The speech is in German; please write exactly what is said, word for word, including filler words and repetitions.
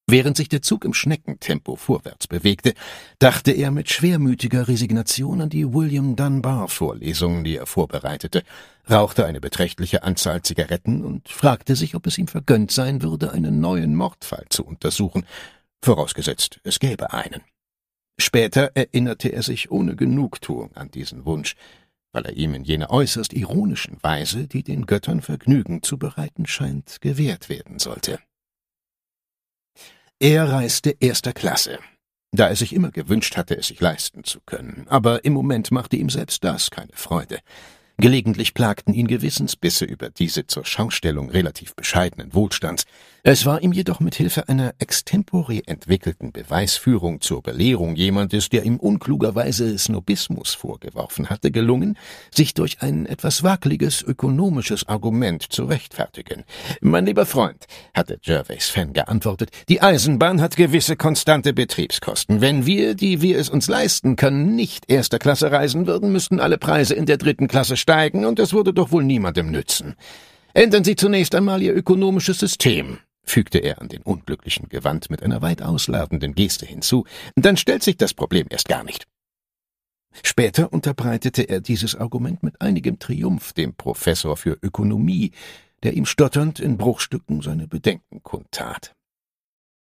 Während sich der Zug im Schneckentempo vorwärts bewegte, dachte er mit schwermütiger Resignation an die William Dunbar-Vorlesungen, die er vorbereitete, rauchte eine beträchtliche Anzahl Zigaretten und fragte sich, ob es ihm vergönnt sein würde, einen neuen Mordfall zu untersuchen, vorausgesetzt, es gäbe einen. Später erinnerte er sich ohne Genugtuung an diesen Wunsch, weil er ihm in jener äußerst ironischen Weise, die den Göttern Vergnügen zu bereiten scheint, gewährt werden sollte. Er reiste erster Klasse, da er sich immer gewünscht hatte, es sich leisten zu können, aber im Moment machte ihm selbst das keine Freude. Gelegentlich plagten ihn Gewissensbisse über diese zur Schaustellung relativ bescheidenen Wohlstands. Es war ihm jedoch mit Hilfe einer extempore entwickelten Beweisführung zur Belehrung jemandes, der ihm unklugerweise Snobismus vorgeworfen hatte, gelungen, sich durch ein etwas wackeliges ökonomisches Argument zu rechtfertigen. »Mein lieber Freund«, hatte Gervase Fenn geantwortet, »die Eisenbahn hat gewisse konstante Betriebskosten. Wenn wir, die wir es uns leisten können, nicht erster Klasse reisen würden, müssten alle Preise in der dritten Klasse steigen, und das würde doch wohl niemandem nützen. Ändern Sie zunächst einmal Ihr ökonomisches System«, fügte er an den Unglücklichen gewandt mit einer weit ausladenden Geste hinzu, »dann stellt sich das Problem erst gar nicht.« Später unterbreitete er dieses Argument mit einigem Triumph dem Professor für Ökonomie, der ihm stotternd in Bruchstücken seine Bedenken kundtat.